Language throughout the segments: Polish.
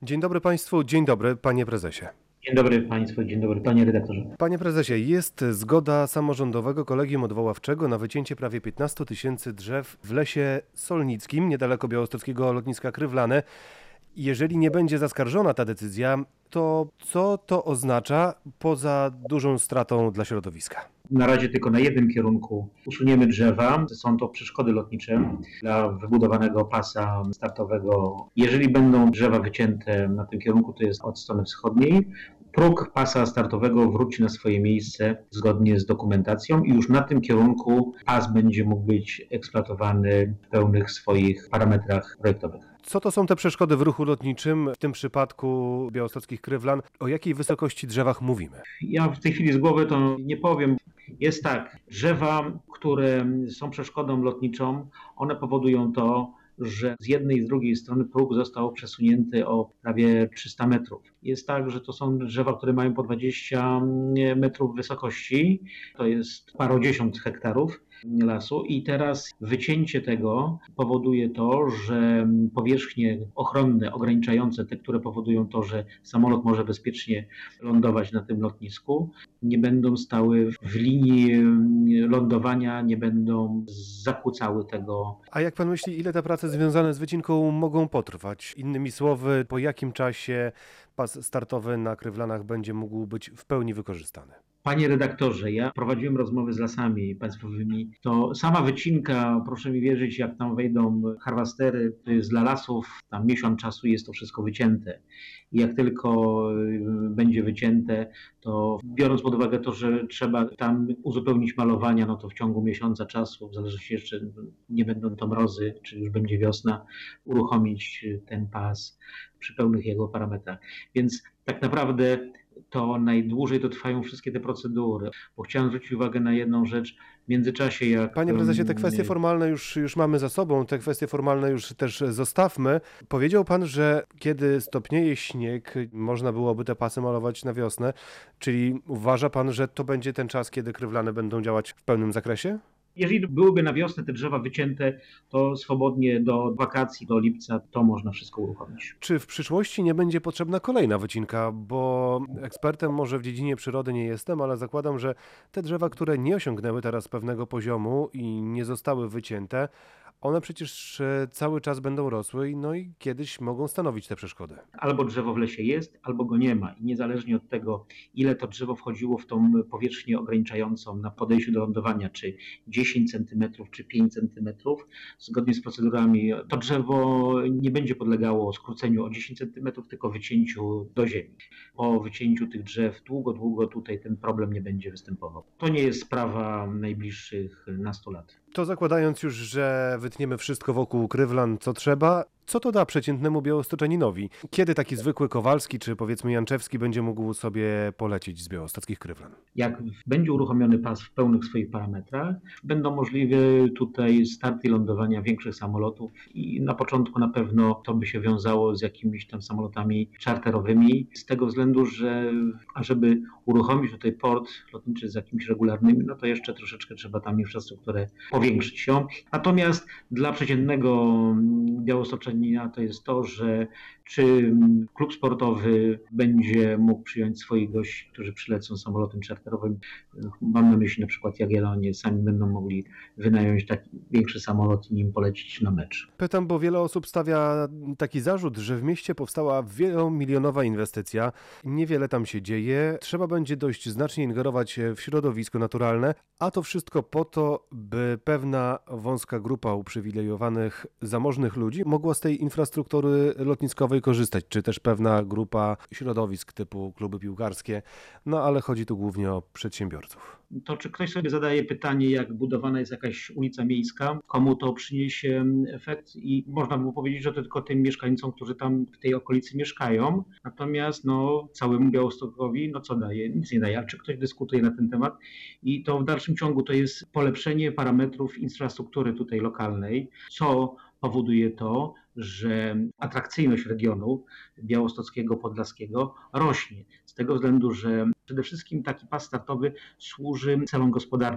Dzień dobry Państwu, dzień dobry Panie Prezesie. Dzień dobry Państwu, dzień dobry Panie Redaktorze. Panie Prezesie, jest zgoda Samorządowego Kolegium Odwoławczego na wycięcie prawie 15 000 drzew w Lesie Solnickim, niedaleko białostockiego lotniska Krywlane. Jeżeli nie będzie zaskarżona ta decyzja, to co to oznacza poza dużą stratą dla środowiska? Na razie tylko na jednym kierunku usuniemy drzewa. Są to przeszkody lotnicze dla wybudowanego pasa startowego. Jeżeli będą drzewa wycięte na tym kierunku, to jest od strony wschodniej, próg pasa startowego wróci na swoje miejsce zgodnie z dokumentacją i już na tym kierunku pas będzie mógł być eksploatowany w pełnych swoich parametrach projektowych. Co to są te przeszkody w ruchu lotniczym, w tym przypadku białostockich Krywlan? O jakiej wysokości drzewach mówimy? Ja w tej chwili z głowy to nie powiem. Jest tak, drzewa, które są przeszkodą lotniczą, one powodują to, że z jednej i z drugiej strony próg został przesunięty o prawie 300 metrów. Jest tak, że to są drzewa, które mają po 20 metrów wysokości, to jest parodziesiąt hektarów lasu i teraz wycięcie tego powoduje to, że powierzchnie ochronne, ograniczające, te, które powodują to, że samolot może bezpiecznie lądować na tym lotnisku, nie będą stały w linii lądowania, nie będą zakłócały tego. A jak Pan myśli, ile te prace związane z wycinką mogą potrwać? Innymi słowy, po jakim czasie pas startowy na Krywlanach będzie mógł być w pełni wykorzystany? Panie redaktorze, ja prowadziłem rozmowy z lasami państwowymi, to sama wycinka, proszę mi wierzyć, jak tam wejdą harwastery, to jest dla lasów, tam miesiąc czasu jest to wszystko wycięte. I jak tylko będzie wycięte, to biorąc pod uwagę to, że trzeba tam uzupełnić malowania, no to w ciągu miesiąca czasu, w zależności jeszcze nie będą to mrozy, czy już będzie wiosna, uruchomić ten pas przy pełnych jego parametrach. Więc tak naprawdę to najdłużej to trwają wszystkie te procedury. Bo chciałem zwrócić uwagę na jedną rzecz. W międzyczasie jak... Panie prezesie, te kwestie formalne już mamy za sobą, te kwestie formalne już też zostawmy. Powiedział pan, że kiedy stopnieje śnieg, można byłoby te pasy malować na wiosnę, czyli uważa pan, że to będzie ten czas, kiedy Krywlany będą działać w pełnym zakresie? Jeżeli byłyby na wiosnę te drzewa wycięte, to swobodnie do wakacji, do lipca, to można wszystko uruchomić. Czy w przyszłości nie będzie potrzebna kolejna wycinka? Bo ekspertem może w dziedzinie przyrody nie jestem, ale zakładam, że te drzewa, które nie osiągnęły teraz pewnego poziomu i nie zostały wycięte, one przecież cały czas będą rosły, no i kiedyś mogą stanowić te przeszkody. Albo drzewo w lesie jest, albo go nie ma. I niezależnie od tego, ile to drzewo wchodziło w tą powierzchnię ograniczającą na podejściu do lądowania, czy 10 cm, czy 5 cm, zgodnie z procedurami, to drzewo nie będzie podlegało skróceniu o 10 cm, tylko wycięciu do ziemi. Po wycięciu tych drzew długo tutaj ten problem nie będzie występował. To nie jest sprawa najbliższych nastu lat. To zakładając już, że wytniemy wszystko wokół Krywlan, co trzeba, co to da przeciętnemu białostoczaninowi? Kiedy taki zwykły Kowalski, czy powiedzmy Janczewski będzie mógł sobie polecieć z białostockich Krywlan? Jak będzie uruchomiony pas w pełnych swoich parametrach, będą możliwe tutaj starty i lądowania większych samolotów i na początku na pewno to by się wiązało z jakimiś tam samolotami czarterowymi, z tego względu, że ażeby uruchomić tutaj port lotniczy z jakimiś regularnymi, no to jeszcze troszeczkę trzeba tam infrastrukturę powiększyć ją. Natomiast dla przeciętnego białostocznina to jest to, że czy klub sportowy będzie mógł przyjąć swoich gości, którzy przylecą samolotem czarterowym. Mam na myśli na przykład Jagiellonię, sami będą mogli wynająć taki większy samolot i nim polecieć na mecz. Pytam, bo wiele osób stawia taki zarzut, że w mieście powstała wielomilionowa inwestycja, niewiele tam się dzieje, trzeba będzie dość znacznie ingerować w środowisko naturalne, a to wszystko po to, by pewna wąska grupa uprzywilejowanych, zamożnych ludzi mogła z tej infrastruktury lotniskowej korzystać, czy też pewna grupa środowisk typu kluby piłkarskie, no ale chodzi tu głównie o przedsiębiorców. To czy ktoś sobie zadaje pytanie, jak budowana jest jakaś ulica miejska, komu to przyniesie efekt i można by powiedzieć, że to tylko tym mieszkańcom, którzy tam w tej okolicy mieszkają, natomiast całemu Białostockowi, co daje? Nic nie daje, a czy ktoś dyskutuje na ten temat i to w dalszym ciągu to jest polepszenie parametrów infrastruktury tutaj lokalnej, co powoduje to, że atrakcyjność regionu białostockiego, podlaskiego rośnie. Z tego względu, że przede wszystkim taki pas startowy służy celom gospodarczym.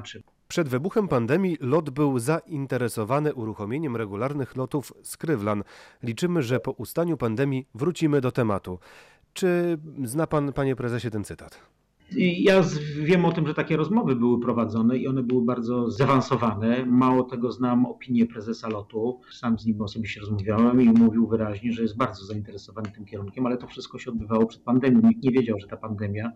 Przed wybuchem pandemii LOT był zainteresowany uruchomieniem regularnych lotów z Krywlan. Liczymy, że po ustaniu pandemii wrócimy do tematu. Czy zna pan, panie prezesie, ten cytat? Ja wiem o tym, że takie rozmowy były prowadzone i one były bardzo zaawansowane. Mało tego, znam opinię prezesa LOT-u. Sam z nim osobiście rozmawiałem i mówił wyraźnie, że jest bardzo zainteresowany tym kierunkiem, ale to wszystko się odbywało przed pandemią. Nikt nie wiedział, że ta pandemia.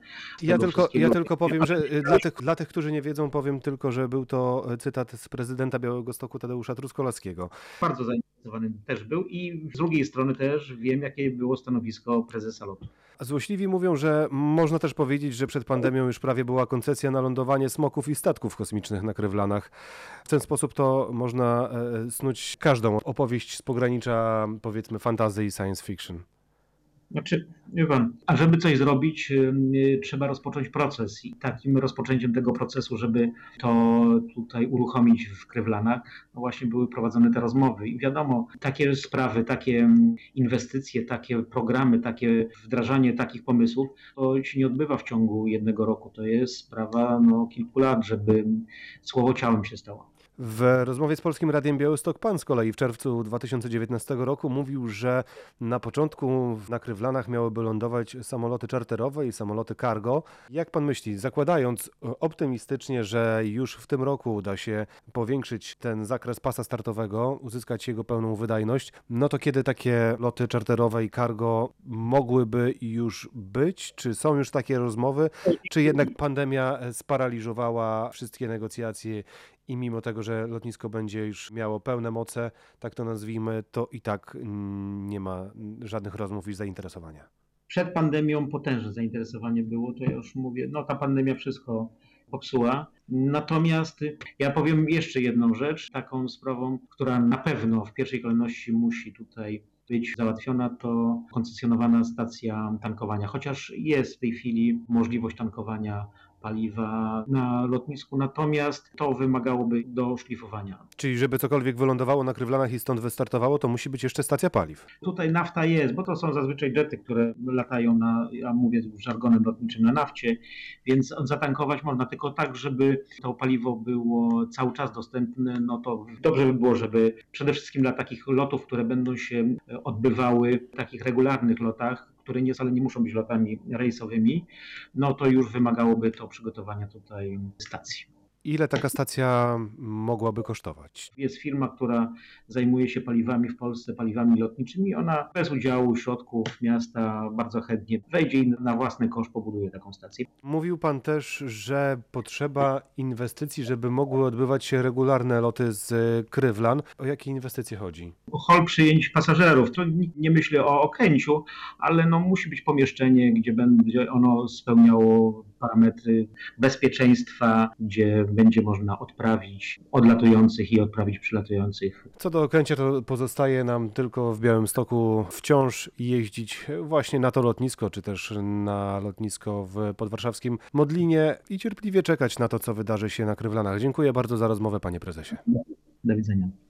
Ja tylko powiem, że dla tych, którzy nie wiedzą, powiem tylko, że był to cytat z prezydenta Białegostoku Tadeusza Truskolaskiego. Bardzo zainteresowany też był i z drugiej strony też wiem, jakie było stanowisko prezesa LOT-u. A złośliwi mówią, że można też powiedzieć, że przed pandemią już prawie była koncesja na lądowanie smoków i statków kosmicznych na Krywlanach. W ten sposób to można snuć każdą opowieść z pogranicza, powiedzmy, fantasy i science fiction. Znaczy, wie pan, a żeby coś zrobić, trzeba rozpocząć proces i takim rozpoczęciem tego procesu, żeby to tutaj uruchomić w Krywlanach, no właśnie były prowadzone te rozmowy i wiadomo, takie sprawy, takie inwestycje, takie programy, takie wdrażanie takich pomysłów, to się nie odbywa w ciągu jednego roku, to jest sprawa kilku lat, żeby słowo ciałem się stało. W rozmowie z Polskim Radiem Białystok pan z kolei w czerwcu 2019 roku mówił, że na początku na Krywlanach miałyby lądować samoloty czarterowe i samoloty cargo. Jak pan myśli, zakładając optymistycznie, że już w tym roku uda się powiększyć ten zakres pasa startowego, uzyskać jego pełną wydajność, no to kiedy takie loty czarterowe i cargo mogłyby już być? Czy są już takie rozmowy? Czy jednak pandemia sparaliżowała wszystkie negocjacje i mimo tego, że lotnisko będzie już miało pełne moce, tak to nazwijmy, to i tak nie ma żadnych rozmów i zainteresowania? Przed pandemią potężne zainteresowanie było, to ja już mówię, ta pandemia wszystko popsuła. Natomiast ja powiem jeszcze jedną rzecz, taką sprawą, która na pewno w pierwszej kolejności musi tutaj być załatwiona, to koncesjonowana stacja tankowania, chociaż jest w tej chwili możliwość tankowania paliwa na lotnisku, natomiast to wymagałoby doszlifowania. Czyli żeby cokolwiek wylądowało na Krywlanach i stąd wystartowało, to musi być jeszcze stacja paliw. Tutaj nafta jest, bo to są zazwyczaj jety, które latają ja mówię żargonem lotniczym, na nafcie, więc zatankować można tylko tak, żeby to paliwo było cały czas dostępne, to dobrze by było, żeby przede wszystkim dla takich lotów, które będą się odbywały w takich regularnych lotach, które wcale nie muszą być lotami rejsowymi, to już wymagałoby to przygotowania tutaj stacji. Ile taka stacja mogłaby kosztować? Jest firma, która zajmuje się paliwami w Polsce, paliwami lotniczymi. Ona bez udziału środków miasta bardzo chętnie wejdzie i na własny koszt pobuduje taką stację. Mówił pan też, że potrzeba inwestycji, żeby mogły odbywać się regularne loty z Krywlan. O jakie inwestycje chodzi? Hol przyjęć pasażerów. To nie myślę o Okęciu, ale musi być pomieszczenie, gdzie będzie ono spełniało parametry bezpieczeństwa, gdzie będzie można odprawić odlatujących i odprawić przylatujących. Co do Okęcia, to pozostaje nam tylko w Białymstoku wciąż jeździć właśnie na to lotnisko, czy też na lotnisko w podwarszawskim Modlinie i cierpliwie czekać na to, co wydarzy się na Krywlanach. Dziękuję bardzo za rozmowę, panie prezesie. Do widzenia.